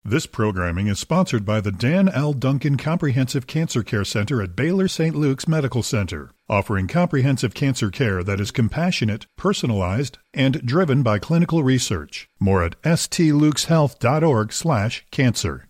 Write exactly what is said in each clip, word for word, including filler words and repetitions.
This programming is sponsored by the Dan L. Duncan Comprehensive Cancer Care Center at Baylor Saint Luke's Medical Center, offering comprehensive cancer care that is compassionate, personalized, and driven by clinical research. More at stlukeshealth.org slash cancer.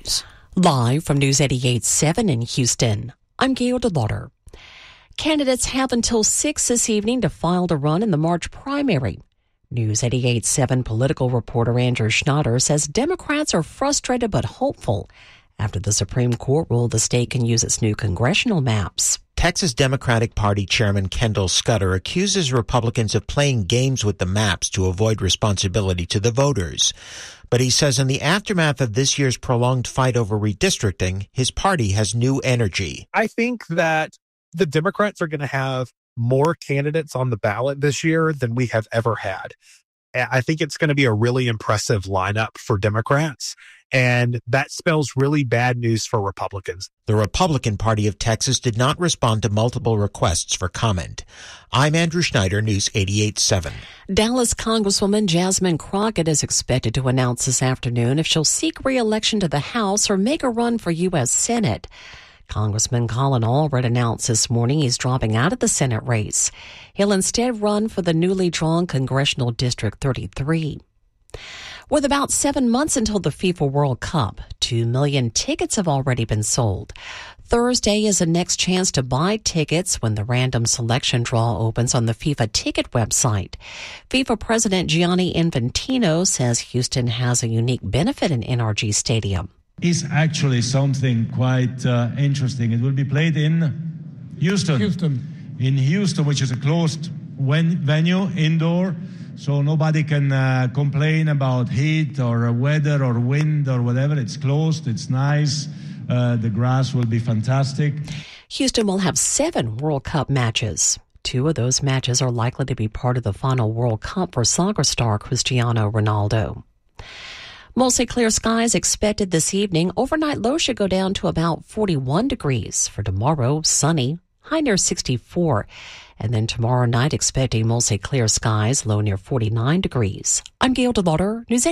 Live from News eighty-eight point seven in Houston, I'm Gail DeLauder. Candidates have until six this evening to file to run in the March primary. News eighty-eight point seven political reporter Andrew Schneider says Democrats are frustrated but hopeful after the Supreme Court ruled the state can use its new congressional maps. Texas Democratic Party Chairman Kendall Scudder accuses Republicans of playing games with the maps to avoid responsibility to the voters. But he says in the aftermath of this year's prolonged fight over redistricting, his party has new energy. I think that the Democrats are going to have more candidates on the ballot this year than we have ever had. I think it's going to be a really impressive lineup for Democrats, and that spells really bad news for Republicans. The Republican Party of Texas did not respond to multiple requests for comment. I'm Andrew Schneider, News eighty-eight point seven. Dallas Congresswoman Jasmine Crockett is expected to announce this afternoon if she'll seek re-election to the House or make a run for U S Senate. Congressman Colin Allred announced this morning he's dropping out of the Senate race. He'll instead run for the newly drawn Congressional District thirty-three. With about seven months until the FIFA World Cup, two million tickets have already been sold. Thursday is the next chance to buy tickets when the random selection draw opens on the FIFA ticket website. FIFA President Gianni Infantino says Houston has a unique benefit in N R G Stadium. Is actually something quite uh, interesting. It will be played in Houston. Houston. In Houston, which is a closed ven- venue, indoor, so nobody can uh, complain about heat or weather or wind or whatever. It's closed, it's nice, uh, the grass will be fantastic. Houston will have seven World Cup matches. Two of those matches are likely to be part of the final World Cup for soccer star Cristiano Ronaldo. Mostly clear skies expected this evening. Overnight low should go down to about forty-one degrees. For tomorrow, sunny, high near sixty-four. And then tomorrow night, expecting mostly clear skies, low near forty-nine degrees. I'm Gail DeLauder, News